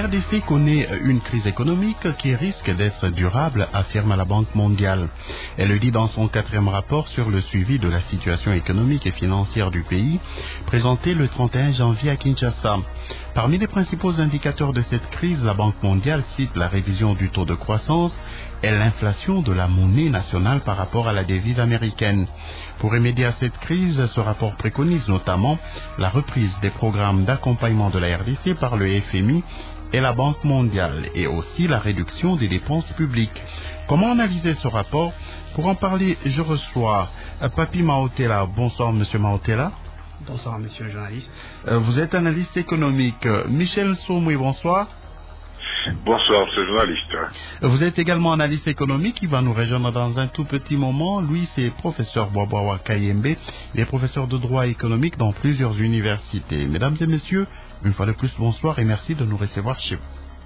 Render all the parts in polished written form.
RDC connaît une crise économique qui risque d'être durable, affirme la Banque mondiale. Elle le dit dans son 4e rapport sur le suivi de la situation économique et financière du pays, présenté le 31 janvier à Kinshasa. Parmi les principaux indicateurs de cette crise, la Banque mondiale cite la révision du taux de croissance et l'inflation de la monnaie nationale par rapport à la devise américaine. Pour remédier à cette crise, ce rapport préconise notamment la reprise des programmes d'accompagnement de la RDC par le FMI et la Banque mondiale, et aussi la réduction des dépenses publiques. Comment analyser ce rapport? Pour en parler, je reçois Papi Maotela. Bonsoir, Monsieur Maotela. Bonsoir, monsieur le journaliste. Vous êtes analyste économique. Michel Somoui, bonsoir. Bonsoir, monsieur le journaliste. Vous êtes également analyste économique qui va nous rejoindre dans un tout petit moment. Lui, c'est professeur Boaboawa Kayembe. Il est professeur de droit économique dans plusieurs universités. Mesdames et messieurs, une fois de plus, bonsoir et merci de nous recevoir chez vous.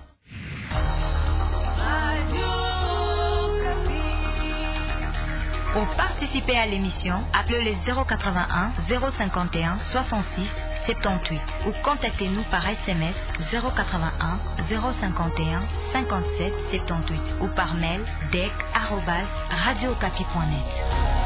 Pour participer à l'émission, appelez les 081 051 66 78 ou contactez-nous par SMS 081 051 57 78 ou par mail dec@radiocapi.net.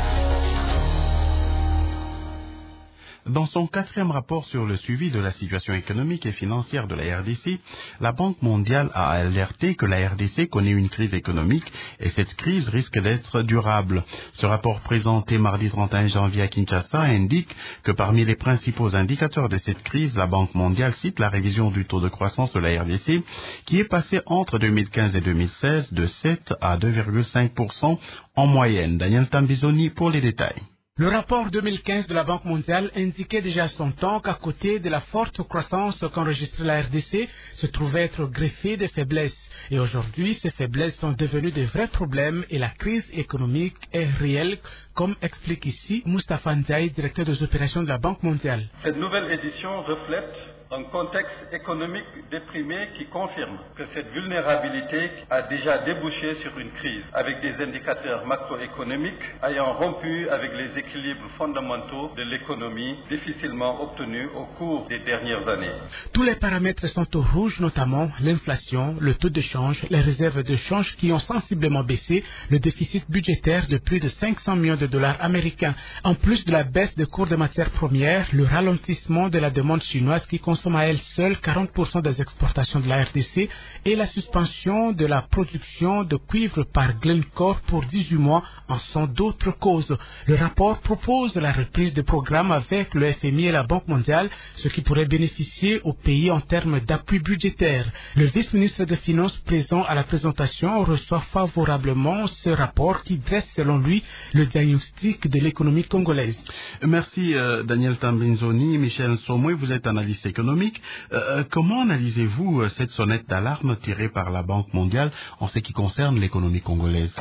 Dans son 4e rapport sur le suivi de la situation économique et financière de la RDC, la Banque mondiale a alerté que la RDC connaît une crise économique et cette crise risque d'être durable. Ce rapport présenté mardi 31 janvier à Kinshasa indique que parmi les principaux indicateurs de cette crise, la Banque mondiale cite la révision du taux de croissance de la RDC qui est passé entre 2015 et 2016 de 7 à 2,5% en moyenne. Daniel Tambizoni pour les détails. Le rapport 2015 de la Banque mondiale indiquait déjà à son temps qu'à côté de la forte croissance qu'enregistrait la RDC, se trouvaient être greffées des faiblesses. Et aujourd'hui, ces faiblesses sont devenues de vrais problèmes et la crise économique est réelle, comme explique ici Moustapha Ndiaye, directeur des opérations de la Banque mondiale. Cette nouvelle édition reflète un contexte économique déprimé qui confirme que cette vulnérabilité a déjà débouché sur une crise, avec des indicateurs macroéconomiques ayant rompu avec les équilibres fondamentaux de l'économie difficilement obtenus au cours des dernières années. Tous les paramètres sont au rouge, notamment l'inflation, le taux de change, les réserves de change qui ont sensiblement baissé, le déficit budgétaire de plus de 500 millions de dollars américains. En plus de la baisse des cours des matières premières, le ralentissement de la demande chinoise qui consomme à elle seule 40% des exportations de la RDC et la suspension de la production de cuivre par Glencore pour 18 mois en sont d'autres causes. Le rapport propose la reprise des programmes avec le FMI et la Banque mondiale, ce qui pourrait bénéficier au pays en termes d'appui budgétaire. Le vice-ministre des Finances présent à la présentation reçoit favorablement ce rapport qui dresse selon lui le diagnostic de l'économie congolaise. Merci Daniel Tambinzoni. Michel Somoui, vous êtes analyste économique. Comment analysez-vous cette sonnette d'alarme tirée par la Banque mondiale en ce qui concerne l'économie congolaise?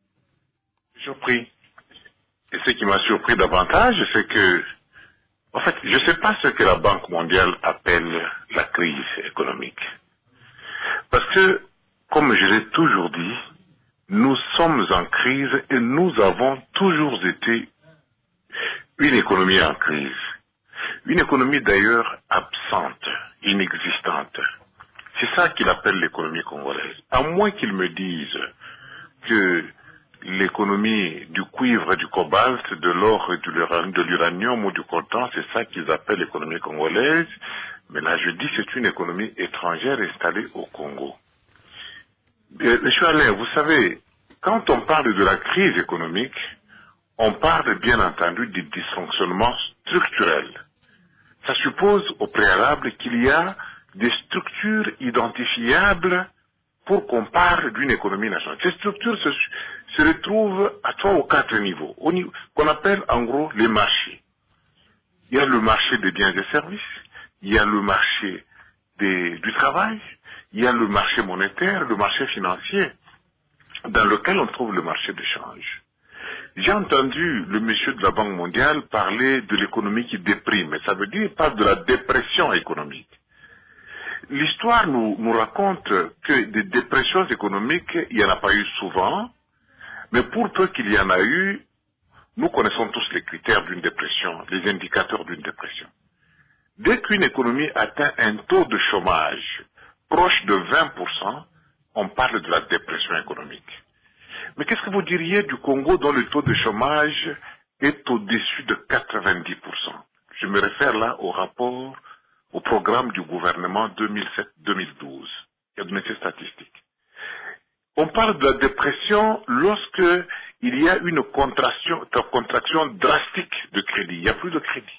Surpris. Et ce qui m'a surpris davantage, c'est que, en fait, je ne sais pas ce que la Banque mondiale appelle la crise économique. Parce que, comme je l'ai toujours dit, nous sommes en crise et nous avons toujours été une économie en crise. Une économie d'ailleurs absente, inexistante. C'est ça qu'il appelle l'économie congolaise. À moins qu'il me dise que l'économie du cuivre et du cobalt, de l'or et de l'uranium ou du coltan, c'est ça qu'ils appellent l'économie congolaise. Mais là, je dis que c'est une économie étrangère installée au Congo. Monsieur Alain, vous savez, quand on parle de la crise économique, on parle bien entendu des dysfonctionnements structurels. Ça suppose au préalable qu'il y a des structures identifiables pour qu'on parle d'une économie nationale. Ces structures se retrouvent à 3 ou 4 niveaux, qu'on appelle en gros les marchés. Il y a le marché des biens et services, il y a le marché du travail, il y a le marché monétaire, le marché financier, dans lequel on trouve le marché de change. J'ai entendu le monsieur de la Banque mondiale parler de l'économie qui déprime, mais ça veut dire pas de la dépression économique. L'histoire nous raconte que des dépressions économiques, il n'y en a pas eu souvent, mais pour peu qu'il y en a eu, nous connaissons tous les critères d'une dépression, les indicateurs d'une dépression. Dès qu'une économie atteint un taux de chômage proche de 20%, on parle de la dépression économique. Mais qu'est-ce que vous diriez du Congo dont le taux de chômage est au-dessus de 90%? Je me réfère là au programme du gouvernement 2007-2012. Il y a donné ces statistiques. On parle de la dépression lorsque il y a une contraction drastique de crédit. Il n'y a plus de crédit.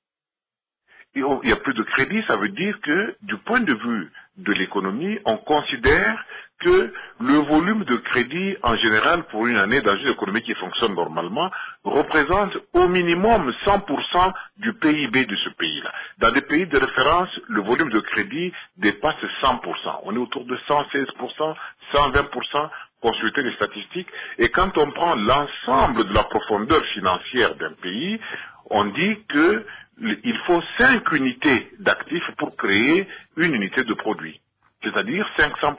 Il n'y a plus de crédit, ça veut dire que du point de vue de l'économie, on considère que le volume de crédit en général pour une année dans une économie qui fonctionne normalement représente au minimum 100% du PIB de ce pays-là. Dans des pays de référence, le volume de crédit dépasse 100%. On est autour de 116%, 120%, consulter les statistiques. Et quand on prend l'ensemble de la profondeur financière d'un pays, on dit que il faut 5 unités d'actifs pour créer une unité de produit, c'est-à-dire 500%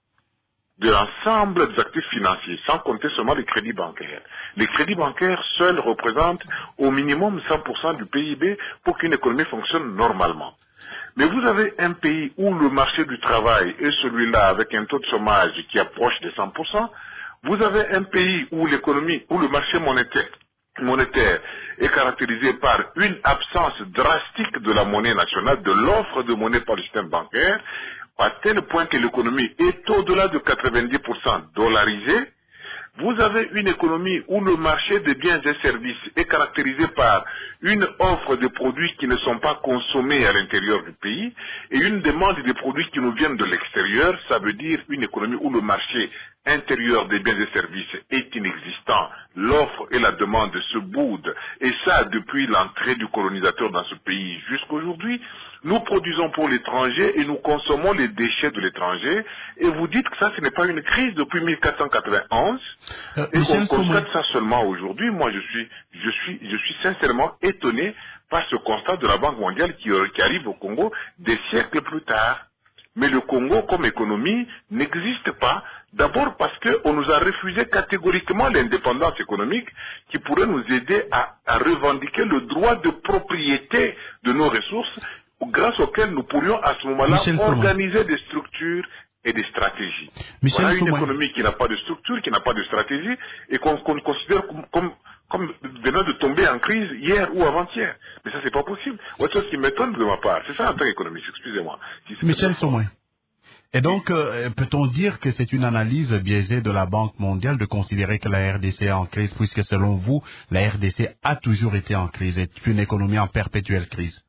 de l'ensemble des actifs financiers, sans compter seulement les crédits bancaires. Les crédits bancaires seuls représentent au minimum 100% du PIB pour qu'une économie fonctionne normalement. Mais vous avez un pays où le marché du travail est celui-là avec un taux de chômage qui approche des 100%, vous avez un pays où l'économie, où le marché monétaire est caractérisé par une absence drastique de la monnaie nationale, de l'offre de monnaie par le système bancaire, à tel point que l'économie est au-delà de 90% dollarisée. Vous avez une économie où le marché des biens et services est caractérisé par une offre de produits qui ne sont pas consommés à l'intérieur du pays et une demande des produits qui nous viennent de l'extérieur. Ça veut dire une économie où le marché intérieur des biens et services est inexistant. L'offre et la demande se boudent. Et ça, depuis l'entrée du colonisateur dans ce pays jusqu'aujourd'hui. Nous produisons pour l'étranger et nous consommons les déchets de l'étranger. Et vous dites que ça, ce n'est pas une crise depuis 1491. Et qu'on constate ça seulement aujourd'hui. Moi, je suis sincèrement étonné par ce constat de la Banque mondiale qui arrive au Congo des siècles plus tard. Mais le Congo, comme économie, n'existe pas. D'abord parce qu'on nous a refusé catégoriquement l'indépendance économique qui pourrait nous aider à revendiquer le droit de propriété de nos ressources grâce auxquelles nous pourrions à ce moment-là organiser des structures et des stratégies. Voilà une économie qui n'a pas de structure, qui n'a pas de stratégie et qu'on considère comme venant de tomber en crise hier ou avant-hier. Mais ça, c'est pas possible. Autre chose qui m'étonne de ma part, c'est ça en tant qu'économiste, excusez-moi. Michel Somoué. Et donc, peut-on dire que c'est une analyse biaisée de la Banque mondiale de considérer que la RDC est en crise, puisque selon vous, la RDC a toujours été en crise, est une économie en perpétuelle crise?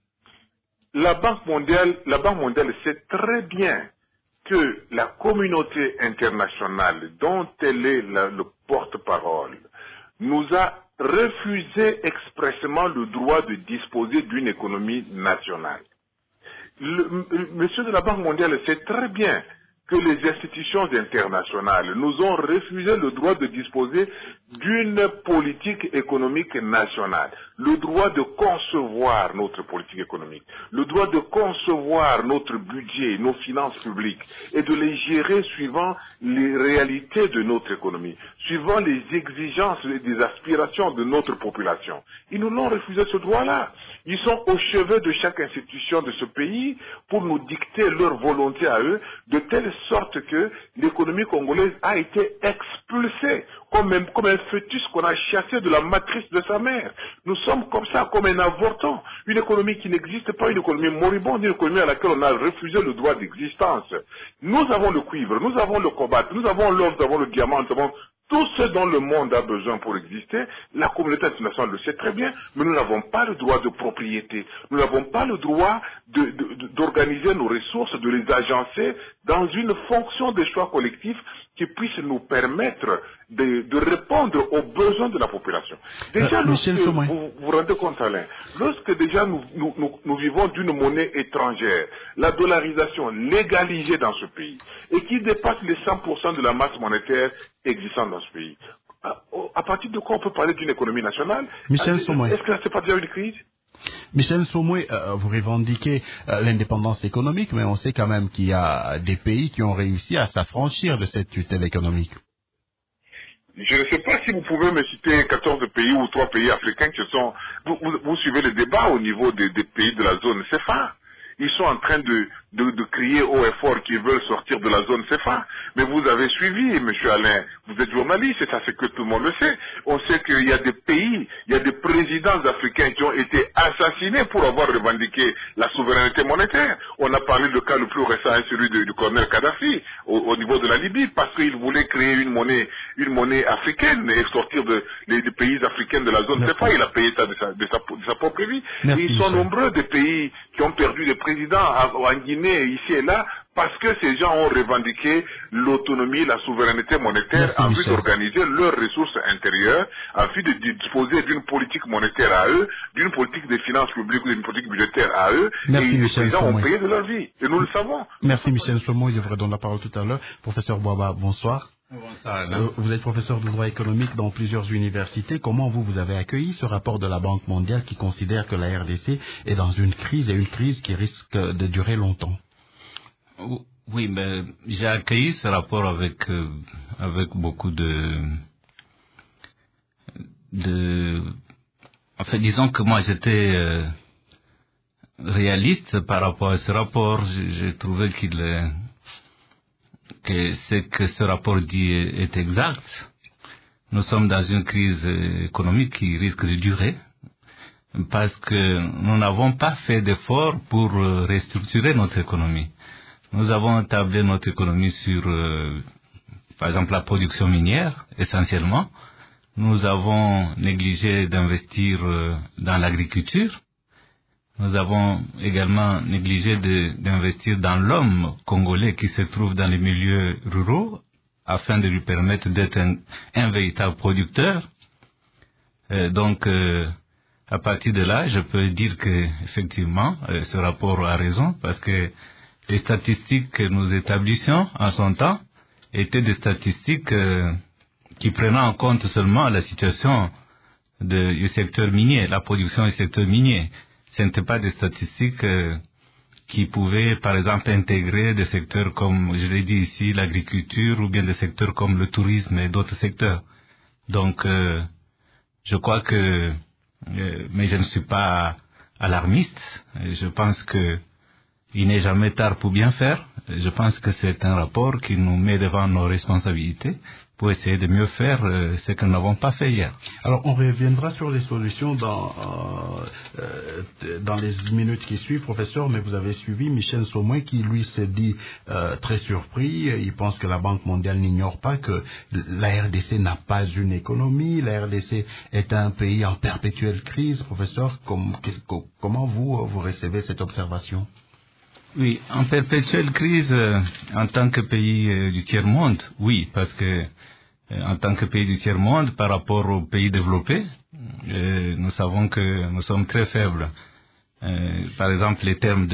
La Banque mondiale sait très bien que la communauté internationale dont elle est le porte-parole nous a refusé expressément le droit de disposer d'une économie nationale. Monsieur de la Banque mondiale sait très bien que les institutions internationales nous ont refusé le droit de disposer d'une politique économique nationale, le droit de concevoir notre politique économique, le droit de concevoir notre budget, nos finances publiques et de les gérer suivant les réalités de notre économie, suivant les exigences et les aspirations de notre population. Ils nous l'ont refusé ce droit-là. Ils sont au chevet de chaque institution de ce pays pour nous dicter leur volonté à eux, de telle sorte que l'économie congolaise a été expulsée comme un fœtus qu'on a chassé de la matrice de sa mère. Nous sommes comme ça, comme un avorton. Une économie qui n'existe pas, une économie moribonde, une économie à laquelle on a refusé le droit d'existence. Nous avons le cuivre, nous avons le cobalt, nous avons l'or, nous avons le diamant, nous avons tout ce dont le monde a besoin pour exister. La communauté internationale le sait très bien, mais nous n'avons pas le droit de propriété. Nous n'avons pas le droit d'organiser nos ressources, de les agencer dans une fonction de choix collectifs qui puisse nous permettre de répondre aux besoins de la population. Déjà, vous vous rendez compte, Alain, lorsque déjà nous vivons d'une monnaie étrangère, la dollarisation légalisée dans ce pays, et qui dépasse les 100% de la masse monétaire existante dans ce pays, à partir de quoi on peut parler d'une économie nationale? Michel Somoué. Est-ce que ce n'est pas déjà une crise? Michel Somoué, vous revendiquez l'indépendance économique, mais on sait quand même qu'il y a des pays qui ont réussi à s'affranchir de cette tutelle économique. Je ne sais pas si vous pouvez me citer 14 pays ou 3 pays africains qui sont... Vous suivez le débat au niveau des pays de la zone CFA. Ils sont en train de de crier haut et fort qu'ils veulent sortir de la zone CFA. Mais vous avez suivi, M. Alain, vous êtes journaliste, c'est ça, c'est que tout le monde le sait. On sait qu'il y a des pays, il y a des présidents africains qui ont été assassinés pour avoir revendiqué la souveraineté monétaire. On a parlé du cas le plus récent, celui du colonel Kadhafi, au niveau de la Libye, parce qu'il voulait créer une monnaie africaine et sortir des pays africains de la zone CFA. Il a payé ça de sa propre vie. Merci, et ils sont nombreux des pays qui ont perdu des présidents en Guinée, ici et là, parce que ces gens ont revendiqué l'autonomie, la souveraineté monétaire en vue d'organiser leurs ressources intérieures, en vue de disposer d'une politique monétaire à eux, d'une politique des finances publiques ou d'une politique budgétaire à eux. Merci, et Michel les gens Somoy. ont payé de leur vie. Et nous le savons. Merci Michel Somoy, je vous redonne la parole tout à l'heure. Professeur Boaba, bonsoir. Bonsoir. Vous êtes professeur de droit économique dans plusieurs universités. Comment vous avez accueilli ce rapport de la Banque mondiale qui considère que la RDC est dans une crise et une crise qui risque de durer longtemps? Oui, mais j'ai accueilli ce rapport avec beaucoup en fait, disons que moi j'étais réaliste par rapport à ce rapport. J'ai trouvé que ce que ce rapport dit est exact. Nous sommes dans une crise économique qui risque de durer parce que nous n'avons pas fait d'efforts pour restructurer notre économie. Nous avons tablé notre économie sur, par exemple, la production minière, essentiellement. Nous avons négligé d'investir dans l'agriculture. Nous avons également négligé d'investir dans l'homme congolais qui se trouve dans les milieux ruraux afin de lui permettre d'être un véritable producteur. Donc, à partir de là, je peux dire que effectivement, ce rapport a raison parce que les statistiques que nous établissions en son temps étaient des statistiques qui prenaient en compte seulement la situation du secteur minier, la production du secteur minier. Ce n'étaient pas des statistiques qui pouvaient, par exemple, intégrer des secteurs comme, je l'ai dit ici, l'agriculture ou bien des secteurs comme le tourisme et d'autres secteurs. Donc, je crois que, mais je ne suis pas alarmiste. Je pense que il n'est jamais tard pour bien faire. Je pense que c'est un rapport qui nous met devant nos responsabilités pour essayer de mieux faire ce que nous n'avons pas fait hier. Alors, on reviendra sur les solutions dans les minutes qui suivent, professeur, mais vous avez suivi Michel Somoy qui, lui, s'est dit très surpris. Il pense que la Banque mondiale n'ignore pas que la RDC n'a pas une économie. La RDC est un pays en perpétuelle crise. Professeur, comment vous recevez cette observation? Oui, en perpétuelle crise, en tant que pays du tiers-monde, oui, parce que en tant que pays du tiers-monde, par rapport aux pays développés, nous savons que nous sommes très faibles. Par exemple, les termes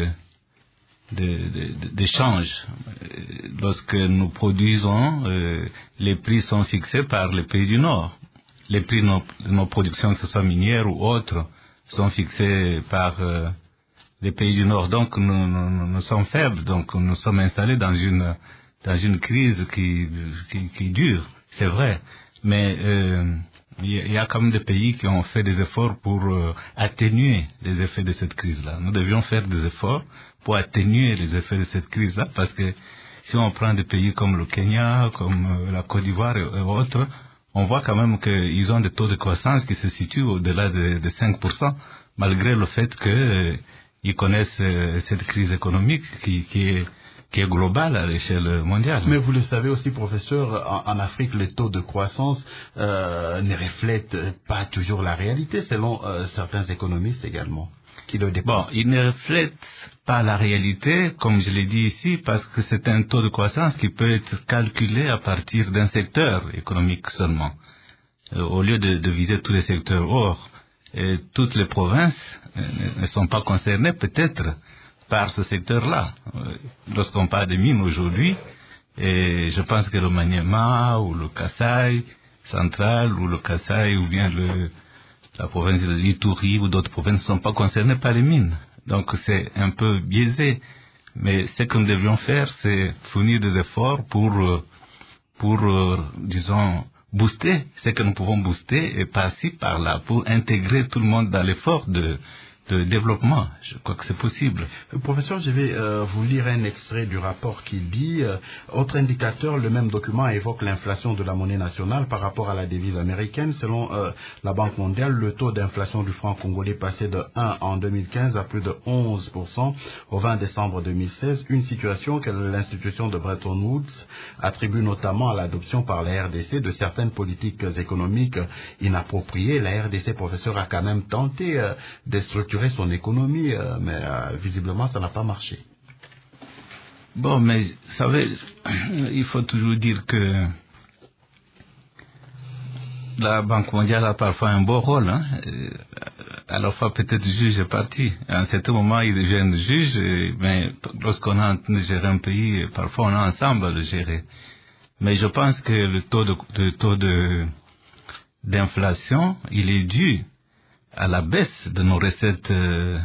d'échange. Lorsque nous produisons, les prix sont fixés par les pays du Nord. Les prix de nos productions, que ce soit minières ou autres, sont fixés par les pays du Nord. Donc nous sommes faibles, donc nous sommes installés dans une crise qui dure, c'est vrai. Mais il y a quand même des pays qui ont fait des efforts pour atténuer les effets de cette crise-là. Nous devions faire des efforts pour atténuer les effets de cette crise-là, parce que si on prend des pays comme le Kenya, comme la Côte d'Ivoire et autres, on voit quand même qu'ils ont des taux de croissance qui se situent au-delà de 5%, malgré le fait que ils connaissent cette crise économique qui est globale à l'échelle mondiale. Mais vous le savez aussi, professeur, en Afrique, les taux de croissance ne reflètent pas toujours la réalité, selon certains économistes également, qui le dépensent. Bon, ils ne reflètent pas la réalité, comme je l'ai dit ici, parce que c'est un taux de croissance qui peut être calculé à partir d'un secteur économique seulement, au lieu de viser tous les secteurs. Or, toutes les provinces ne sont pas concernées peut-être par ce secteur-là. Lorsqu'on parle de mines aujourd'hui, je pense que le Maniema ou le Kasaï central ou le Kasaï ou bien la province de l'Ituri ou d'autres provinces ne sont pas concernées par les mines. Donc c'est un peu biaisé. Mais ce que nous devions faire, c'est fournir des efforts pour disons, booster ce que nous pouvons booster et par-ci, par-là, pour intégrer tout le monde dans l'effort de développement. Je crois que c'est possible. Professeur, je vais vous lire un extrait du rapport qui dit autre indicateur, le même document évoque l'inflation de la monnaie nationale par rapport à la devise américaine. Selon la Banque mondiale, le taux d'inflation du franc congolais passait de 1 en 2015 à plus de 11% au 20 décembre 2016, une situation que l'institution de Bretton Woods attribue notamment à l'adoption par la RDC de certaines politiques économiques inappropriées. La RDC, professeur, a quand même tenté de structurer son économie, mais visiblement ça n'a pas marché. Bon, mais vous savez, il faut toujours dire que la Banque mondiale a parfois un beau rôle, hein. À la fois peut-être juge et parti. À un certain moment, ils deviennent juges, mais lorsqu'on a en train de gérer un pays, parfois on est ensemble à le gérer. Mais je pense que le taux d'inflation, il est dû à la baisse de nos recettes,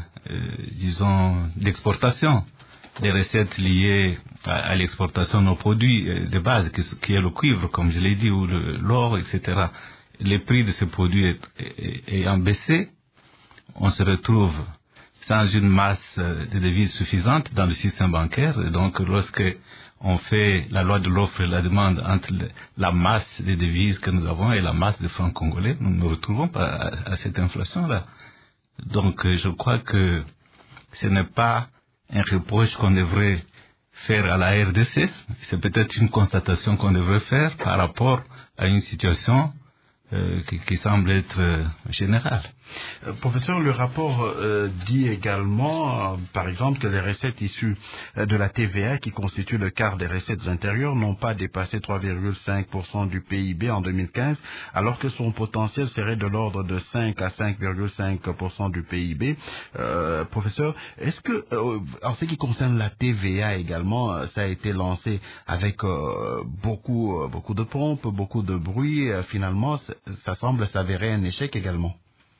disons, d'exportation, des recettes liées à l'exportation de nos produits de base, qui est le cuivre, comme je l'ai dit, ou l'or, etc. Les prix de ces produits ayant baissé, on se retrouve sans une masse de devises suffisante dans le système bancaire. Et donc, lorsque on fait la loi de l'offre et la demande entre la masse des devises que nous avons et la masse des francs congolais, nous nous retrouvons à cette inflation-là. Donc, je crois que ce n'est pas un reproche qu'on devrait faire à la RDC. C'est peut-être une constatation qu'on devrait faire par rapport à une situation qui semble être générale. Professeur, le rapport dit également, par exemple, que les recettes issues de la TVA, qui constituent le quart des recettes intérieures, n'ont pas dépassé 3,5% du PIB en 2015, alors que son potentiel serait de l'ordre de 5 à 5,5% du PIB. Professeur, est-ce que, en ce qui concerne la TVA également, ça a été lancé avec beaucoup de pompes, beaucoup de bruit. Finalement, ça semble s'avérer un échec également.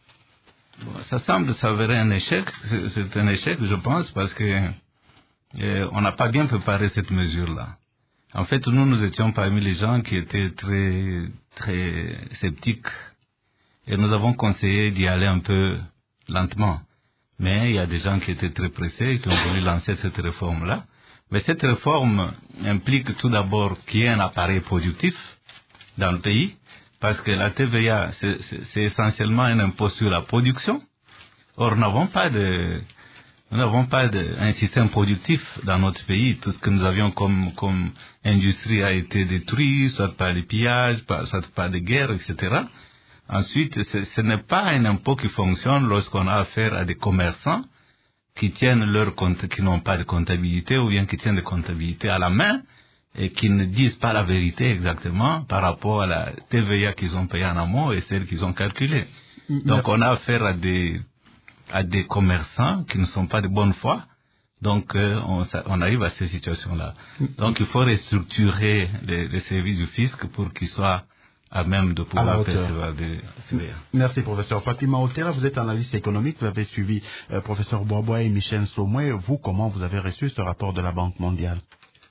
Ça semble s'avérer un échec. C'est un échec, je pense, parce que on n'a pas bien préparé cette mesure-là. En fait, nous étions parmi les gens qui étaient très, très sceptiques. Et nous avons conseillé d'y aller un peu lentement. Mais il y a des gens qui étaient très pressés et qui ont voulu lancer cette réforme-là. Mais cette réforme implique tout d'abord qu'il y ait un appareil productif dans le pays. Parce que la TVA, c'est essentiellement un impôt sur la production. Or, nous n'avons pas un système productif dans notre pays. Tout ce que nous avions comme industrie a été détruit, soit par les pillages, soit par des guerres, etc. Ensuite, ce n'est pas un impôt qui fonctionne lorsqu'on a affaire à des commerçants qui tiennent qui n'ont pas de comptabilité ou bien qui tiennent des comptabilités à la main, et qui ne disent pas la vérité exactement par rapport à la TVA qu'ils ont payée en amont et celle qu'ils ont calculée. Donc on a affaire à des commerçants qui ne sont pas de bonne foi. Donc on arrive à ces situations-là. Donc il faut restructurer les services du fisc pour qu'ils soient à même de pouvoir percevoir des TVA. Merci professeur. Fatima Otera, vous êtes analyste économique, vous avez suivi professeur Boisbois et Michel Somoué. Vous, comment vous avez reçu ce rapport de la Banque mondiale?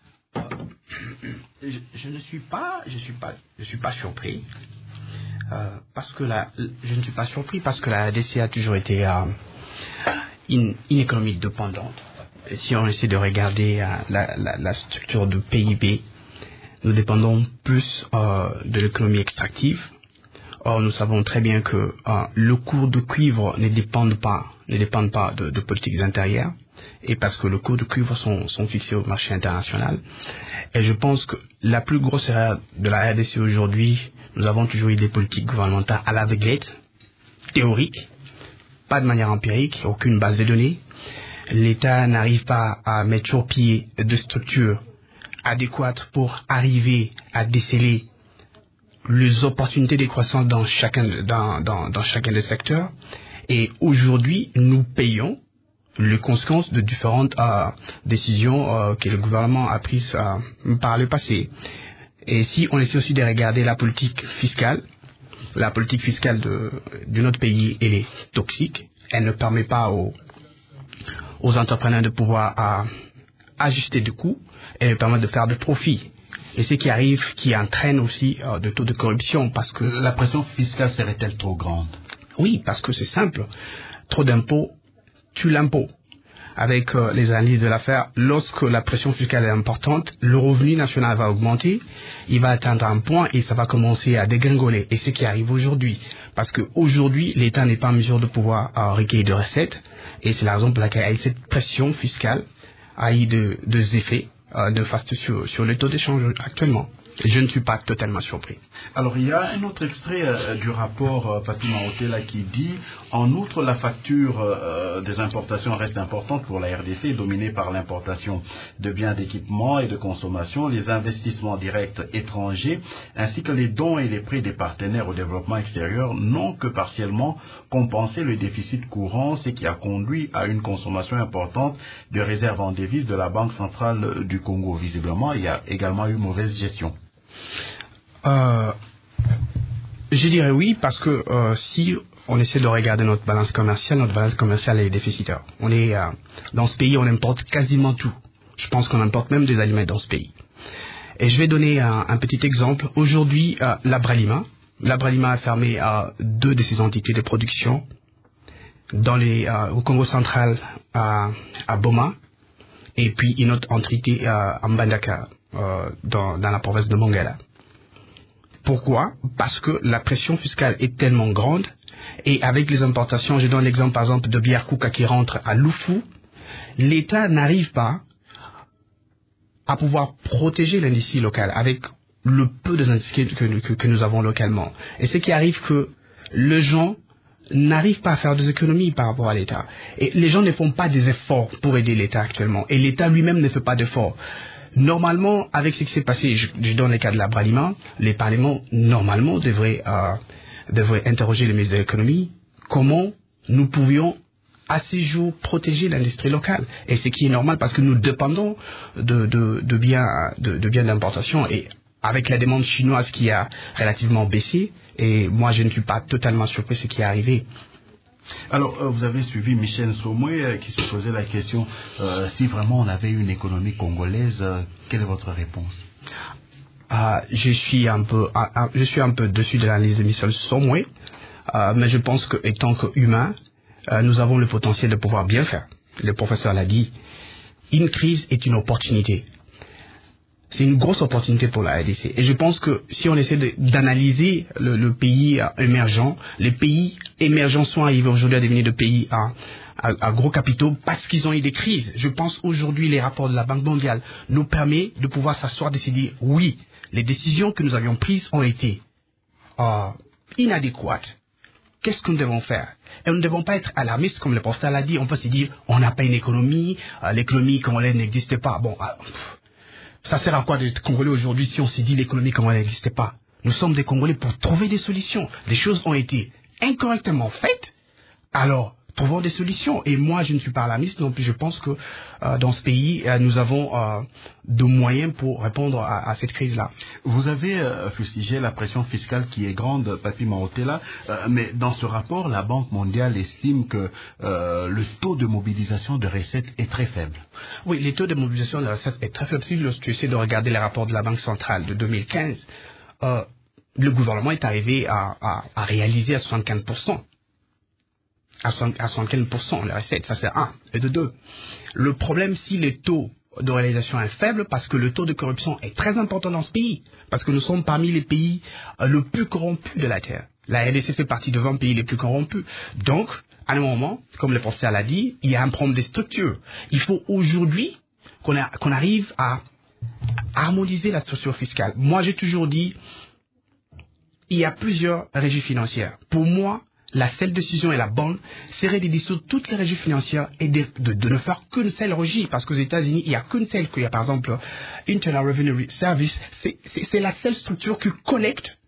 Je ne suis pas surpris parce que je ne suis pas surpris parce que la RDC a toujours été une économie dépendante. Si on essaie de regarder la structure de PIB, nous dépendons plus de l'économie extractive. Or, nous savons très bien que le cours de cuivre ne dépend pas de politiques intérieures. Et parce que le cours de cuivre sont fixés au marché international. Et je pense que la plus grosse erreur de la RDC aujourd'hui, nous avons toujours eu des politiques gouvernementales à l'aveuglette, théoriques, pas de manière empirique, aucune base de données. L'État n'arrive pas à mettre sur pied de structures adéquates pour arriver à déceler les opportunités de croissance dans chacun des secteurs. Et aujourd'hui, nous payons les conséquences de différentes décisions que le gouvernement a prises par le passé. Et si on essaie aussi de regarder la politique fiscale de notre pays, elle est toxique. Elle ne permet pas aux entrepreneurs de pouvoir ajuster de coûts. Elle permet de faire des profits. Et ce qui arrive, qui entraîne aussi de taux de corruption, parce que la pression fiscale serait-elle trop grande? Oui, parce que c'est simple. Trop d'impôts tue l'impôt. Avec les analyses de l'affaire, lorsque la pression fiscale est importante, le revenu national va augmenter, il va atteindre un point et ça va commencer à dégringoler. Et c'est ce qui arrive aujourd'hui. Parce qu'aujourd'hui, l'État n'est pas en mesure de pouvoir recueillir de recettes. Et c'est la raison pour laquelle cette pression fiscale a eu des effets néfastes sur le taux d'échange actuellement. Je ne suis pas totalement surpris. Alors, il y a un autre extrait du rapport Papi Maotela qui dit « En outre, la facture des importations reste importante pour la RDC, dominée par l'importation de biens d'équipement et de consommation, les investissements directs étrangers, ainsi que les dons et les prêts des partenaires au développement extérieur n'ont que partiellement compensé le déficit courant, ce qui a conduit à une consommation importante de réserves en devises de la Banque centrale du Congo. Visiblement, il y a également eu mauvaise gestion. » Je dirais oui, parce que si on essaie de regarder notre balance commerciale est déficitaire. On est dans ce pays, on importe quasiment tout. Je pense qu'on importe même des aliments dans ce pays. Et je vais donner un petit exemple. Aujourd'hui, Labralima a fermé 2 de ses entités de production au Congo central à Boma, et puis une autre entité à Mbandaka, dans la province de Mongala. Pourquoi? Parce que la pression fiscale est tellement grande, et avec les importations, je donne l'exemple par exemple de bière Kuka qui rentre à Lufu, l'État n'arrive pas à pouvoir protéger l'industrie locale avec le peu d'industries que nous avons localement. Et ce qui arrive que les gens n'arrivent pas à faire des économies par rapport à l'État. Et les gens ne font pas des efforts pour aider l'État actuellement. Et l'État lui-même ne fait pas d'efforts. Normalement, avec ce qui s'est passé, je donne le cas de Labralima, les parlements, normalement, devraient interroger les ministres de l'économie, comment nous pouvions à ces jours protéger l'industrie locale. Et ce qui est normal parce que nous dépendons de biens d'importation, et avec la demande chinoise qui a relativement baissé, et moi je ne suis pas totalement surpris de ce qui est arrivé. Alors, vous avez suivi Michel Somoué qui se posait la question si vraiment on avait une économie congolaise, quelle est votre réponse? Je suis un peu dessus de l'analyse de Michel Somoué, mais je pense que, étant qu'humain, nous avons le potentiel de pouvoir bien faire. Le professeur l'a dit, une crise est une opportunité. C'est une grosse opportunité pour la RDC. Et je pense que si on essaie d'analyser le pays émergent, les pays émergents sont arrivés aujourd'hui à devenir des pays à gros capitaux parce qu'ils ont eu des crises. Je pense aujourd'hui les rapports de la Banque mondiale nous permettent de pouvoir s'asseoir et se dire oui, les décisions que nous avions prises ont été inadéquates. Qu'est-ce que nous devons faire? Et nous ne devons pas être alarmistes comme le professeur l'a dit. On peut se dire on n'a pas une économie, l'économie congolaise n'existe pas. Bon. Ça sert à quoi d'être Congolais aujourd'hui si on s'est dit l'économie congolaise n'existait pas? Nous sommes des Congolais pour trouver des solutions. Des choses ont été incorrectement faites, alors trouvons des solutions. Et moi, je ne suis pas alarmiste non plus. Je pense que dans ce pays, nous avons de moyens pour répondre à cette crise-là. Vous avez fustigé la pression fiscale qui est grande, Papi Maotela, mais dans ce rapport, la Banque mondiale estime que le taux de mobilisation de recettes est très faible. Oui, le taux de mobilisation de recettes est très faible. Si tu essaies de regarder les rapports de la Banque centrale de 2015, le gouvernement est arrivé à réaliser à 75%. À 75% les recettes, ça c'est un. Et de deux, le problème si le taux de réalisation est faible, parce que le taux de corruption est très important dans ce pays, parce que nous sommes parmi les pays le plus corrompus de la Terre. La RDC fait partie de 20 pays les plus corrompus. Donc, à un moment, comme le professeur l'a dit, il y a un problème de structure. Il faut aujourd'hui qu'on arrive à harmoniser la structure fiscale. Moi, j'ai toujours dit, il y a plusieurs régies financières. Pour moi, la seule décision et la bonne serait de dissoudre toutes les régies financières et de ne faire qu'une seule régie. Parce qu'aux États-Unis, il n'y a qu'une seule, qu'il y a par exemple Internal Revenue Service. C'est la seule structure qui collecte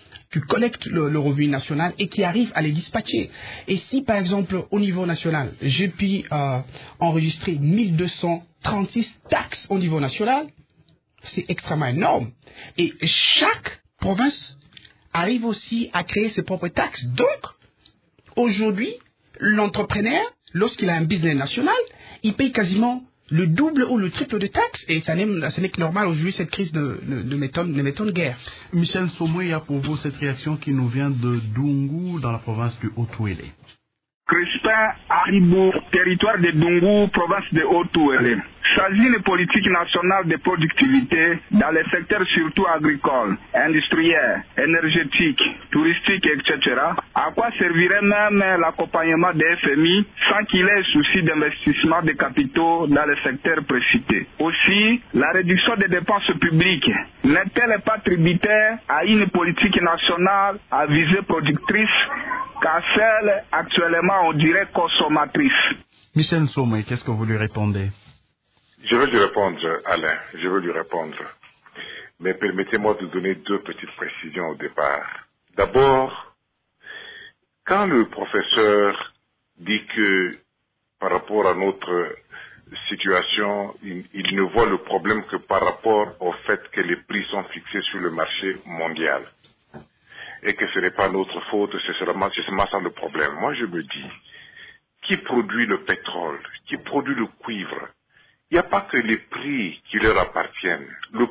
le revenu national et qui arrive à les dispatcher. Et si par exemple au niveau national, j'ai pu enregistrer 1236 taxes au niveau national, c'est extrêmement énorme. Et chaque province arrive aussi à créer ses propres taxes. Donc, aujourd'hui, l'entrepreneur, lorsqu'il a un business national, il paye quasiment le double ou le triple de taxes. Et ce n'est que normal aujourd'hui, cette crise ne m'étonne guère. Michel Somoué, il y a pour vous cette réaction qui nous vient de Dungu, dans la province du Haut-Ouélé. Crispin Aribou, territoire de Dungu, province de Haut-Touélé. S'agit une politique nationale de productivité dans les secteurs surtout agricoles, industriels, énergétiques, touristiques, etc. À quoi servirait même l'accompagnement des FMI sans qu'il ait souci d'investissement de capitaux dans les secteurs précités? Aussi, la réduction des dépenses publiques n'est-elle pas tributaire à une politique nationale à visée productrice qu'à celle actuellement on dirait consommatrice? Michel Somé, qu'est-ce que vous lui répondez? Je vais lui répondre, Alain, je vais lui répondre. Mais permettez-moi de donner deux petites précisions au départ. D'abord, quand le professeur dit que par rapport à notre situation, il ne voit le problème que par rapport au fait que les prix sont fixés sur le marché mondial et que ce n'est pas notre faute, c'est seulement ça le problème. Moi, je me dis, qui produit le pétrole, qui produit le cuivre? Il n'y a pas que les prix qui leur appartiennent. Le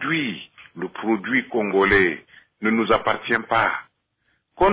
produit congolais ne nous appartient pas. Qu'on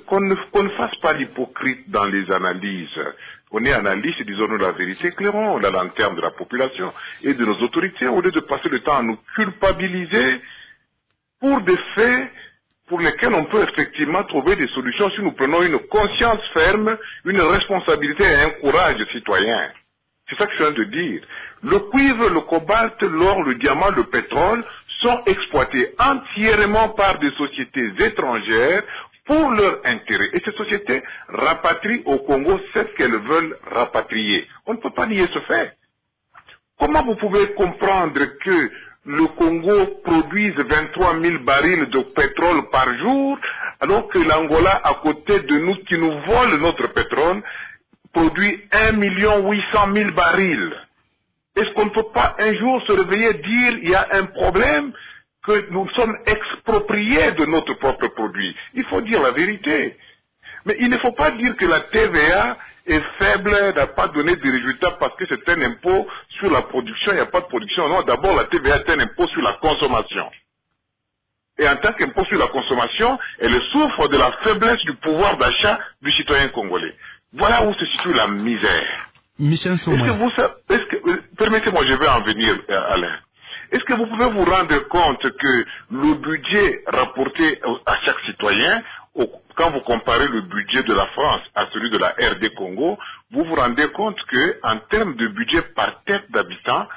ne fasse pas l'hypocrite dans les analyses. On est analyste, disons-nous la vérité, éclairons la lanterne de la population et de nos autorités au lieu de passer le temps à nous culpabiliser pour des faits pour lesquels on peut effectivement trouver des solutions si nous prenons une conscience ferme, une responsabilité et un courage citoyen. C'est ça que je viens de dire. Le cuivre, le cobalt, l'or, le diamant, le pétrole sont exploités entièrement par des sociétés étrangères pour leur intérêt. Et ces sociétés rapatrient au Congo ce qu'elles veulent rapatrier. On ne peut pas nier ce fait. Comment vous pouvez comprendre que le Congo produise 23 000 barils de pétrole par jour, alors que l'Angola, à côté de nous, qui nous vole notre pétrole, produit 1 800 000 barils. Est-ce qu'on ne peut pas un jour se réveiller et dire il y a un problème, que nous sommes expropriés de notre propre produit? Il faut dire la vérité. Mais il ne faut pas dire que la TVA est faible, n'a pas donné de résultats parce que c'est un impôt sur la production, il n'y a pas de production. Non, d'abord la TVA est un impôt sur la consommation. Et en tant qu'impôt sur la consommation, elle souffre de la faiblesse du pouvoir d'achat du citoyen congolais. Voilà où se situe la misère. Michel Somé. Permettez-moi, je vais en venir, Alain. Est-ce que vous pouvez vous rendre compte que le budget rapporté à chaque citoyen, quand vous comparez le budget de la France à celui de la RD Congo, vous vous rendez compte que en termes de budget par tête d'habitant,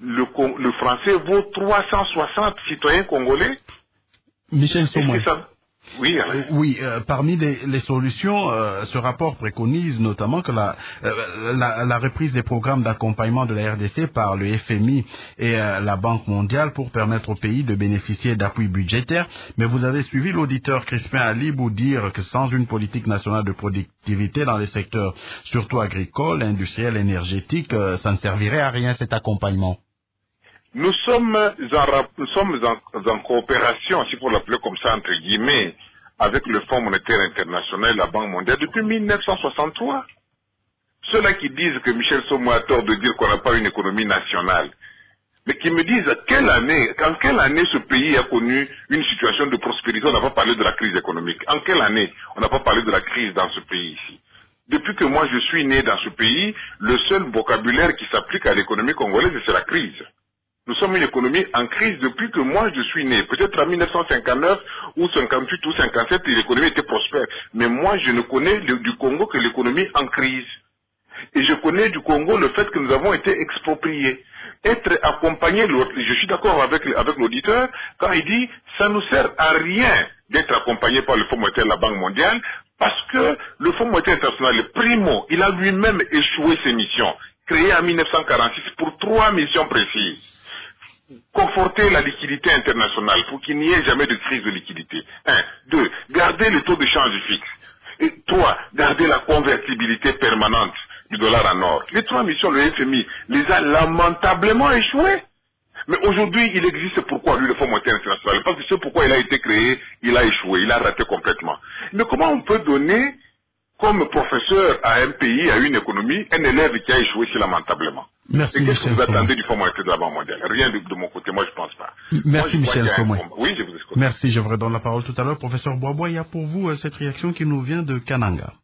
le français vaut 360 citoyens congolais? Michel Somé. Oui, parmi les solutions, ce rapport préconise notamment que la reprise des programmes d'accompagnement de la RDC par le FMI et la Banque mondiale pour permettre au pays de bénéficier d'appui budgétaire. Mais vous avez suivi l'auditeur Crispin Alibou dire que sans une politique nationale de productivité dans les secteurs, surtout agricoles, industriels, énergétiques, ça ne servirait à rien cet accompagnement. Nous sommes en coopération, si pour l'appeler comme ça, entre guillemets, avec le Fonds monétaire international et la Banque mondiale depuis 1963. Ceux-là qui disent que Michel Somé a tort de dire qu'on n'a pas une économie nationale, mais qui me disent en quelle année ce pays a connu une situation de prospérité, on n'a pas parlé de la crise économique. En quelle année on n'a pas parlé de la crise dans ce pays ici? Depuis que moi je suis né dans ce pays, le seul vocabulaire qui s'applique à l'économie congolaise, c'est la crise. Nous sommes une économie en crise depuis que moi je suis né. Peut-être en 1959 ou 58 ou 57, l'économie était prospère. Mais moi je ne connais du Congo que l'économie en crise. Et je connais du Congo le fait que nous avons été expropriés. Être accompagné, je suis d'accord avec l'auditeur, quand il dit ça ne nous sert à rien d'être accompagné par le Fonds monétaire et la Banque mondiale, parce que le Fonds monétaire international, le primo, il a lui-même échoué ses missions, créées en 1946 pour 3 missions précises. Conforter la liquidité internationale pour qu'il n'y ait jamais de crise de liquidité. 1. 2. Garder le taux de change fixe. Et 3. Garder la convertibilité permanente du dollar en or. Les 3 missions, le FMI les a lamentablement échouées. Mais aujourd'hui, il existe pourquoi, lui, le Fonds monétaire international? Parce que c'est pourquoi il a été créé, il a échoué, il a raté complètement. Mais comment on peut donner comme professeur à un pays, à une économie, un élève qui a échoué si lamentablement? Merci, et qu'est-ce que vous Somé. attendez du Fonds monétaire de la Banque mondiale? Rien de mon côté, moi je pense pas. Merci Michel Somé. Oui, je vous écoute. Merci, je vous redonne la parole tout à l'heure. Professeur Boisbois, il y a pour vous cette réaction qui nous vient de Kananga.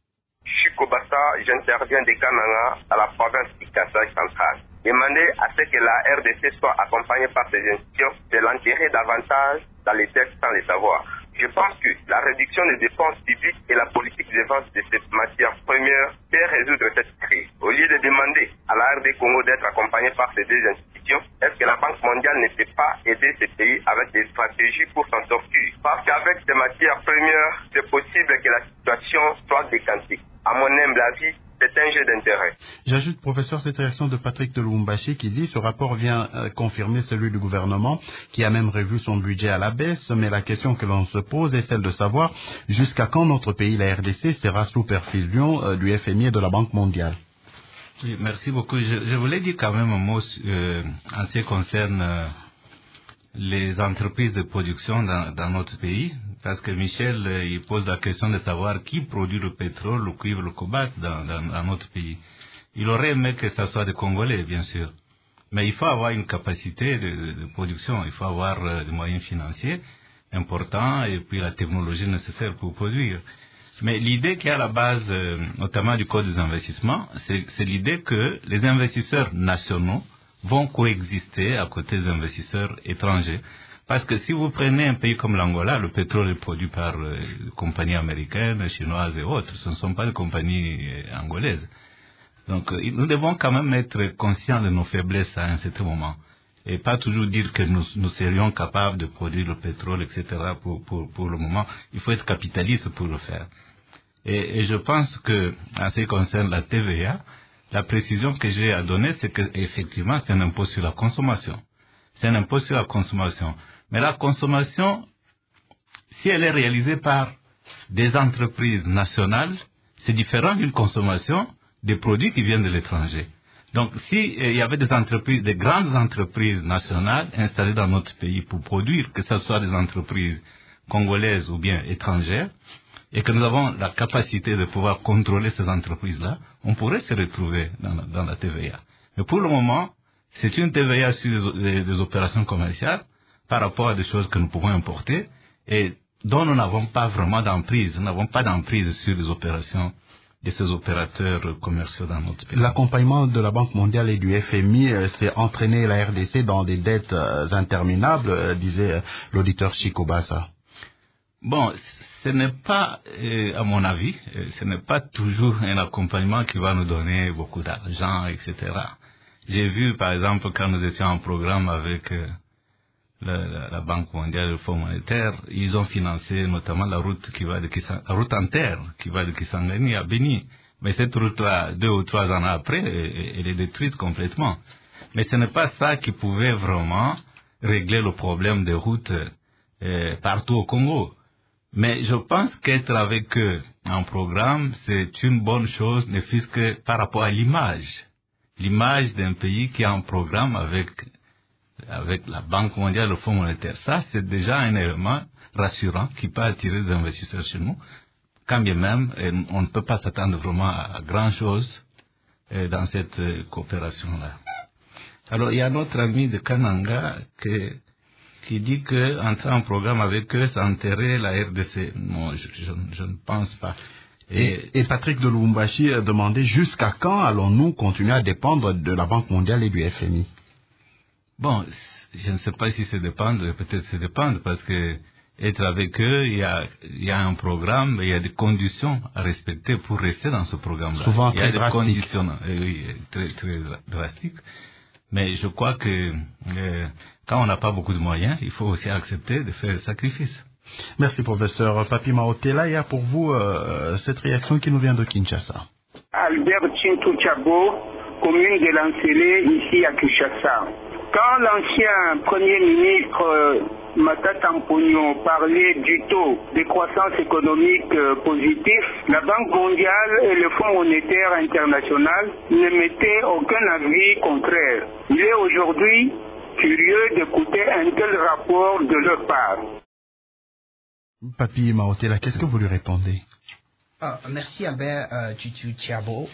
Chikobasa, j'interviens de Kananga à la province du Kasai central. Demander à ce que la RDC soit accompagnée par ces institutions, c'est l'enterrer davantage dans les textes sans les savoir. Je pense que la réduction des dépenses publiques et la politique de vente de cette matière première peut résoudre cette crise. Au lieu de demander à la RD Congo d'être accompagnée par ces deux institutions, est-ce que la Banque mondiale ne peut pas aider ces pays avec des stratégies pour s'en sortir? Parce qu'avec ces matières premières, c'est possible que la situation soit décantée. À mon humble avis, c'est un jeu d'intérêt. J'ajoute, professeur, cette réaction de Patrick de Lubumbashi qui dit ce rapport vient confirmer celui du gouvernement qui a même revu son budget à la baisse, mais la question que l'on se pose est celle de savoir jusqu'à quand notre pays, la RDC, sera sous perfusion du FMI et de la Banque mondiale. Oui, merci beaucoup. Je voulais dire quand même un mot en ce qui concerne les entreprises de production dans notre pays, parce que Michel il pose la question de savoir qui produit le pétrole, le cuivre, le cobalt dans notre pays. Il aurait aimé que ça soit des Congolais, bien sûr. Mais il faut avoir une capacité de production, il faut avoir des moyens financiers importants et puis la technologie nécessaire pour produire. Mais l'idée qui est à la base, notamment du Code des investissements, c'est l'idée que les investisseurs nationaux vont coexister à côté des investisseurs étrangers. Parce que si vous prenez un pays comme l'Angola, le pétrole est produit par compagnies américaines, chinoises et autres. Ce ne sont pas des compagnies angolaises. Donc nous devons quand même être conscients de nos faiblesses à un certain moment. Et pas toujours dire que nous serions capables de produire le pétrole, etc. pour le moment. Il faut être capitaliste pour le faire. Et je pense que, en ce qui concerne la TVA, la précision que j'ai à donner, c'est qu'effectivement, c'est un impôt sur la consommation. C'est un impôt sur la consommation. Mais la consommation, si elle est réalisée par des entreprises nationales, c'est différent d'une consommation des produits qui viennent de l'étranger. Donc, s'il y avait des entreprises, des grandes entreprises nationales installées dans notre pays pour produire, que ce soit des entreprises congolaises ou bien étrangères, et que nous avons la capacité de pouvoir contrôler ces entreprises-là, on pourrait se retrouver dans la TVA. Mais pour le moment, c'est une TVA sur des opérations commerciales par rapport à des choses que nous pouvons importer et dont nous n'avons pas vraiment d'emprise. Nous n'avons pas d'emprise sur les opérations de ces opérateurs commerciaux dans notre pays. L'accompagnement de la Banque mondiale et du FMI s'est entraîné la RDC dans des dettes interminables, disait l'auditeur Chikobasa. Bon, ce n'est pas, à mon avis, ce n'est pas toujours un accompagnement qui va nous donner beaucoup d'argent, etc. J'ai vu, par exemple, quand nous étions en programme avec la Banque mondiale et le Fonds monétaire, ils ont financé notamment la route la route en terre qui va de Kisangani à Beni. Mais cette route-là, 2 ou 3 ans après, elle est détruite complètement. Mais ce n'est pas ça qui pouvait vraiment régler le problème des routes partout au Congo. Mais je pense qu'être avec eux en programme, c'est une bonne chose, ne fût-ce que par rapport à l'image. L'image d'un pays qui est en programme avec la Banque mondiale, le Fonds monétaire. Ça, c'est déjà un élément rassurant qui peut attirer des investisseurs chez nous. Quand bien même, on ne peut pas s'attendre vraiment à grand-chose dans cette coopération-là. Alors, il y a notre ami de Kananga qui dit que entrer en programme avec eux, c'est enterrer la RDC. Non, je ne pense pas. Et Patrick de Lubumbashi demandait jusqu'à quand allons-nous continuer à dépendre de la Banque mondiale et du FMI? Bon, je ne sais pas si c'est dépendre, peut-être c'est dépendre, parce que être avec eux, il y a un programme, il y a des conditions à respecter pour rester dans ce programme-là. Souvent il y a très des conditions, très drastiques. Mais je crois que quand on n'a pas beaucoup de moyens, il faut aussi accepter de faire des sacrifices. Merci, professeur. Papi Maotela, il y a pour vous cette réaction qui nous vient de Kinshasa. Albert Chintou Tchabo, commune de Lancélé, ici à Kinshasa. Quand l'ancien Premier ministre Matata Mponyo parlait du taux de croissance économique positif, la Banque mondiale et le Fonds monétaire international ne mettaient aucun avis contraire. Il est aujourd'hui curieux d'écouter un tel rapport de leur part. Papi Maotela, qu'est-ce que vous lui répondez? Merci Albert Tchabo.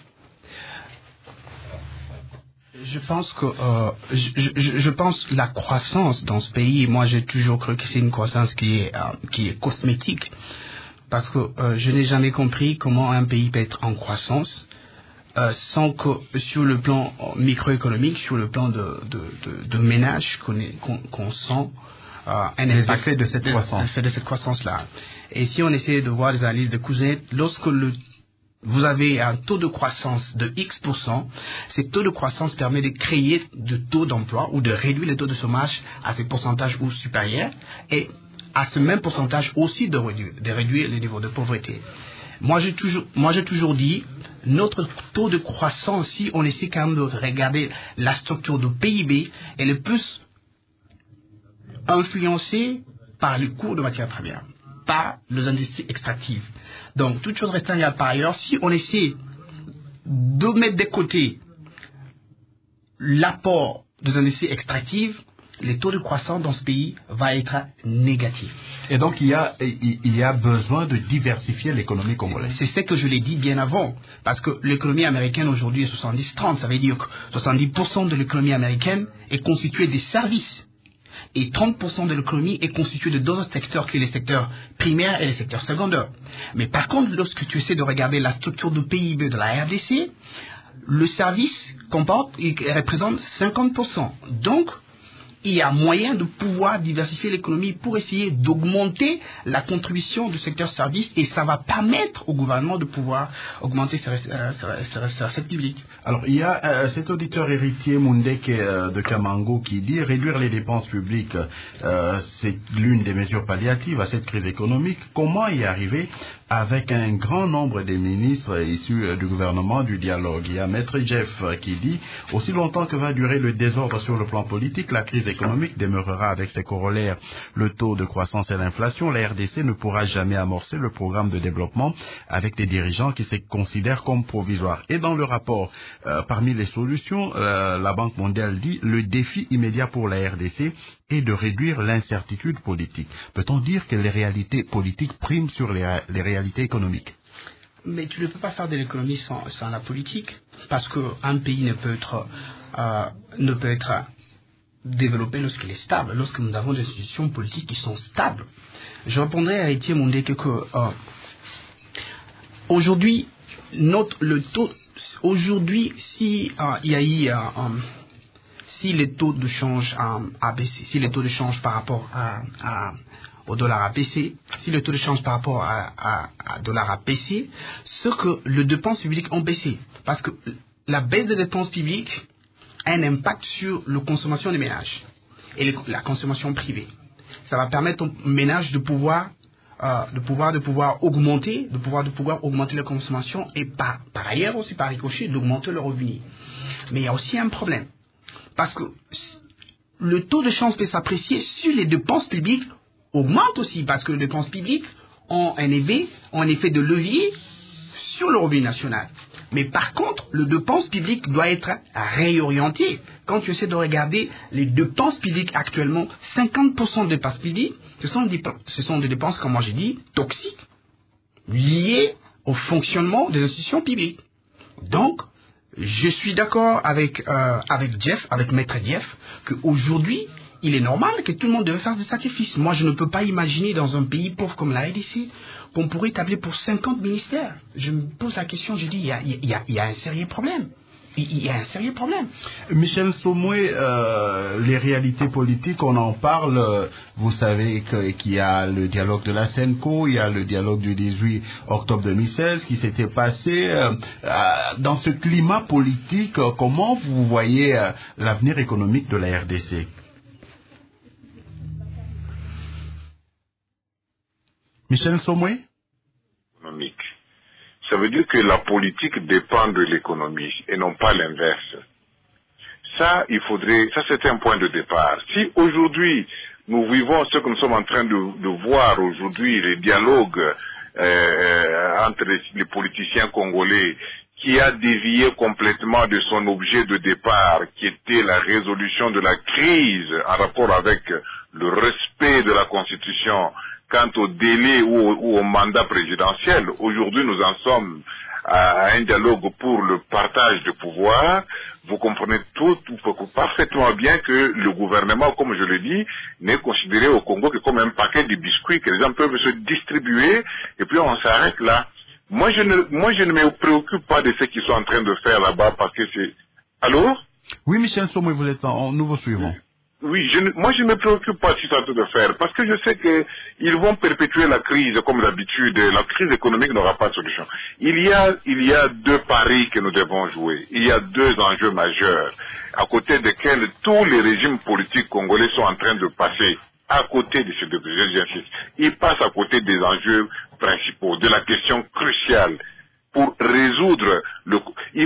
Je pense que je pense la croissance dans ce pays, moi j'ai toujours cru que c'est une croissance qui est cosmétique, parce que je n'ai jamais compris comment un pays peut être en croissance sans que sur le plan microéconomique, sur le plan de ménage qu'on sent un impact de cette croissance. De cette croissance-là. Et si on essaie de voir des analyses de Cousette, lorsque vous avez un taux de croissance de X%, ce taux de croissance permet de créer de taux d'emploi ou de réduire le taux de chômage à ces pourcentages ou supérieurs et à ce même pourcentage aussi de réduire le niveau de pauvreté. Moi, j'ai toujours dit, notre taux de croissance, si on essaie quand même de regarder la structure du PIB, elle est plus influencée par le cours de matières premières, par les industries extractives. Donc, toute chose restant égale par ailleurs, si on essaie de mettre de côté l'apport des industries extractives, le taux de croissance dans ce pays va être négatif. Et donc, il y a besoin de diversifier l'économie congolaise. C'est ce que je l'ai dit bien avant. Parce que l'économie américaine aujourd'hui est 70-30. Ça veut dire que 70% de l'économie américaine est constituée des services. Et 30% de l'économie est constituée de d'autres secteurs que les secteurs primaires et les secteurs secondaires. Mais par contre, lorsque tu essaies de regarder la structure du PIB de la RDC, le service représente 50%. Donc, il y a moyen de pouvoir diversifier l'économie pour essayer d'augmenter la contribution du secteur service et ça va permettre au gouvernement de pouvoir augmenter ses recettes publiques. Alors, il y a cet auditeur héritier Mundeke de Kamango qui dit réduire les dépenses publiques, c'est l'une des mesures palliatives à cette crise économique. Comment y arriver avec un grand nombre de ministres issus du gouvernement du dialogue? Il y a Maître Jeff qui dit aussi longtemps que va durer le désordre sur le plan politique, la crise économique demeurera avec ses corollaires, le taux de croissance et l'inflation. La RDC ne pourra jamais amorcer le programme de développement avec des dirigeants qui se considèrent comme provisoires. Et dans le rapport, parmi les solutions, la Banque mondiale dit le défi immédiat pour la RDC est de réduire l'incertitude politique. Peut-on dire que les réalités politiques priment sur les réalités économiques? Mais tu ne peux pas faire de l'économie sans la politique, parce qu'un pays ne peut être développé lorsqu'il est stable, lorsque nous avons des institutions politiques qui sont stables. Je répondrai à Etienne Mundeke que aujourd'hui, si les taux de change a baissé, si les taux de change par rapport au dollar a baissé, si le taux de change par rapport à dollar a baissé, ce que les dépenses publiques ont baissé, parce que la baisse des dépenses publiques a un impact sur la consommation des ménages et la consommation privée. Ça va permettre aux ménages de pouvoir augmenter la consommation et par ailleurs aussi par ricochet d'augmenter le revenu. Mais il y a aussi un problème, parce que le taux de change peut s'apprécier sur les dépenses publiques augmente aussi, parce que les dépenses publiques ont un effet de levier sur le revenu national. Mais par contre, le dépense publique doit être réorienté. Quand tu essaies de regarder les dépenses publiques actuellement, 50% des dépenses publiques, ce sont des dépenses, comme moi j'ai dit, toxiques, liées au fonctionnement des institutions publiques. Donc, je suis d'accord avec Maître Jeff, qu'aujourd'hui, il est normal que tout le monde devait faire des sacrifices. Moi, je ne peux pas imaginer dans un pays pauvre comme la RDC qu'on pourrait établir pour 50 ministères. Je me pose la question, je dis, il y a un sérieux problème. Il y a un sérieux problème. Michel Somoué, les réalités politiques, on en parle. Vous savez qu'il y a le dialogue de la SENCO, il y a le dialogue du 18 octobre 2016 qui s'était passé. Dans ce climat politique, comment vous voyez l'avenir économique de la RDC? Michel Somoué? Économique. Ça veut dire que la politique dépend de l'économie et non pas l'inverse. Ça c'est un point de départ. Si aujourd'hui nous vivons ce que nous sommes en train de voir aujourd'hui, les dialogues entre les politiciens congolais, qui a dévié complètement de son objet de départ, qui était la résolution de la crise en rapport avec le respect de la Constitution, quant au délai ou au mandat présidentiel, aujourd'hui nous en sommes à un dialogue pour le partage de pouvoir, vous comprenez parfaitement bien que le gouvernement, comme je le dis, n'est considéré au Congo que comme un paquet de biscuits que les gens peuvent se distribuer et puis on s'arrête là. Moi, je ne me préoccupe pas de ce qu'ils sont en train de faire là-bas parce que c'est... Allô? Oui, Michel Somoué, vous êtes en nouveau suivant. Oui, moi je ne me préoccupe pas de ce qu'ils sont en train de faire parce que je sais qu'ils vont perpétuer la crise comme d'habitude. La crise économique n'aura pas de solution. Il y a deux paris que nous devons jouer. Il y a deux enjeux majeurs à côté desquels tous les régimes politiques congolais sont en train de passer. À côté de ces deux exercices, ils passent à côté des enjeux principaux, de la question cruciale. Pour résoudre il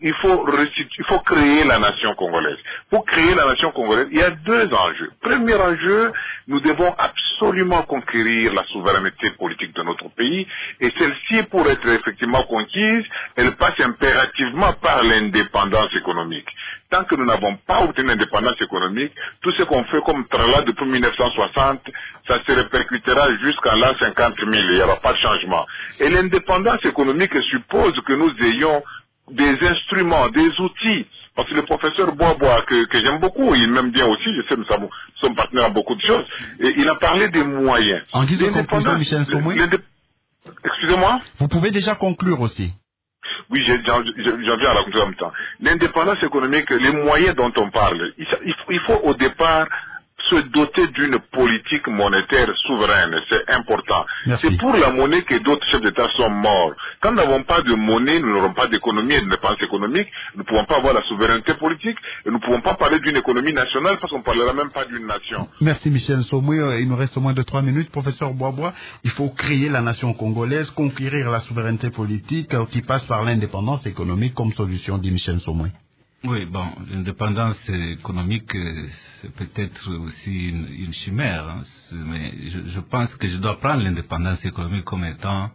faut créer la nation congolaise. Pour créer la nation congolaise, il y a deux enjeux. Premier enjeu, nous devons absolument conquérir la souveraineté politique de notre pays et celle-ci, pour être effectivement conquise, elle passe impérativement par l'indépendance économique. Tant que nous n'avons pas obtenu l'indépendance économique, tout ce qu'on fait comme tralala depuis 1960, ça se répercutera jusqu'à l'an 50 000, il n'y aura pas de changement. Et l'indépendance économique suppose que nous ayons des instruments, des outils. Parce que le professeur Bois, que j'aime beaucoup, il m'aime bien aussi, je sais que nous sommes partenaires en beaucoup de choses, et il a parlé des moyens. En guise de conclusion, Michel Somoué, excusez-moi? Vous pouvez déjà conclure aussi. Oui, j'en viens à la conclusion en même temps. L'indépendance économique, les moyens dont on parle, il faut au départ se doter d'une politique monétaire souveraine, c'est important. Merci. C'est pour la monnaie que d'autres chefs d'État sont morts. Quand nous n'avons pas de monnaie, nous n'aurons pas d'économie et d'indépendance économique, nous ne pouvons pas avoir la souveraineté politique et nous ne pouvons pas parler d'une économie nationale parce qu'on ne parlera même pas d'une nation. Merci Michel Somoué, il nous reste moins de 3 minutes. Professeur Bois, il faut créer la nation congolaise, conquérir la souveraineté politique qui passe par l'indépendance économique comme solution, dit Michel Somoué. Oui, bon, l'indépendance économique, c'est peut-être aussi une chimère, hein, mais je pense que je dois prendre l'indépendance économique comme étant,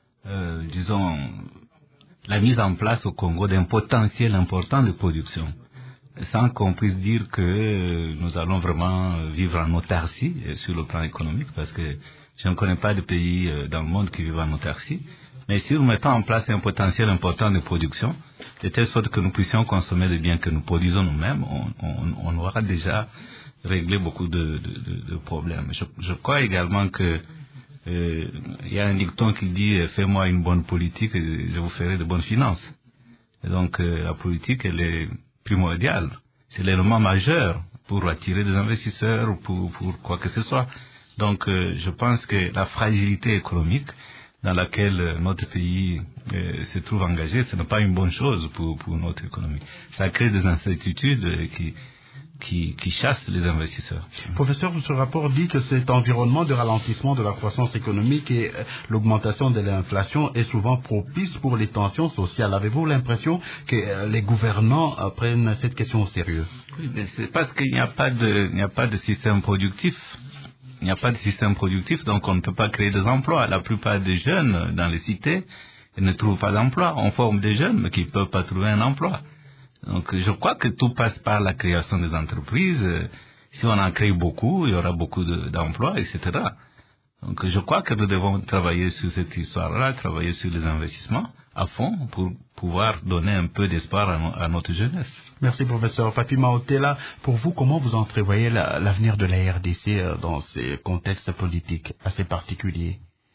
disons, la mise en place au Congo d'un potentiel important de production, sans qu'on puisse dire que nous allons vraiment vivre en autarcie sur le plan économique, parce que je ne connais pas de pays dans le monde qui vivent en autarcie. Mais si nous mettons en place un potentiel important de production, de telle sorte que nous puissions consommer les biens que nous produisons nous-mêmes, on aura déjà réglé beaucoup de problèmes. Je crois également que il y a un dicton qui dit « Fais-moi une bonne politique et je vous ferai de bonnes finances ». Et donc la politique, elle est primordiale. C'est l'élément majeur pour attirer des investisseurs ou pour quoi que ce soit. Donc je pense que la fragilité économique dans laquelle notre pays se trouve engagé, ce n'est pas une bonne chose pour notre économie. Ça crée des incertitudes qui chassent les investisseurs. Professeur, ce rapport dit que cet environnement de ralentissement de la croissance économique et l'augmentation de l'inflation est souvent propice pour les tensions sociales. Avez-vous l'impression que les gouvernants prennent cette question au sérieux? Oui, mais c'est parce qu'il n'y a pas de système productif. Il n'y a pas de système productif, donc on ne peut pas créer des emplois. La plupart des jeunes dans les cités ne trouvent pas d'emploi. On forme des jeunes, mais qui ne peuvent pas trouver un emploi. Donc je crois que tout passe par la création des entreprises. Si on en crée beaucoup, il y aura beaucoup d'emplois, etc. Donc je crois que nous devons travailler sur cette histoire-là, travailler sur les investissements à fond pour pouvoir donner un peu d'espoir à notre jeunesse. Merci professeur. Fatima Otela, pour vous, comment vous entrevoyez l'avenir de la RDC dans ces contextes politiques assez particuliers?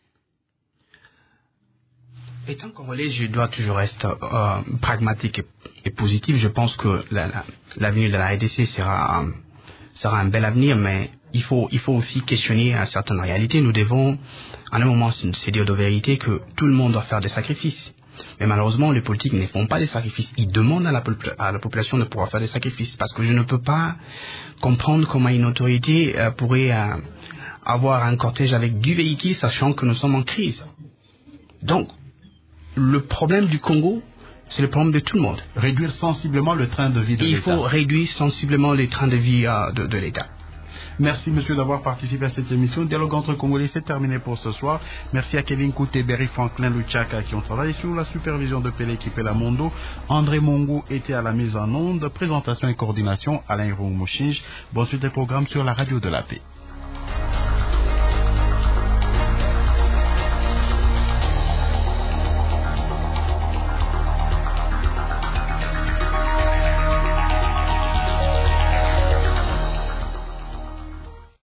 Étant congolais, je dois toujours rester pragmatique et positif. Je pense que l'avenir de la RDC sera un bel avenir, mais il faut aussi questionner certaines réalités. Nous devons, à un moment, se dire de vérité que tout le monde doit faire des sacrifices. Mais malheureusement, les politiques ne font pas des sacrifices. Ils demandent à la population de pouvoir faire des sacrifices. Parce que je ne peux pas comprendre comment une autorité pourrait avoir un cortège avec du véhicule, sachant que nous sommes en crise. Donc, le problème du Congo, c'est le problème de tout le monde. Réduire sensiblement le train de vie de l'État. Il faut réduire sensiblement le train de vie de l'État. Merci monsieur d'avoir participé à cette émission. Dialogue entre Congolais, c'est terminé pour ce soir. Merci à Kevin Kouté, Berry Franklin, Luchaka qui ont travaillé sur la supervision de Pelé qui la Mondo. André Mongo était à la mise en onde. Présentation et coordination Alain Roux-Mouchinge. Bonne suite des programmes sur la radio de la paix.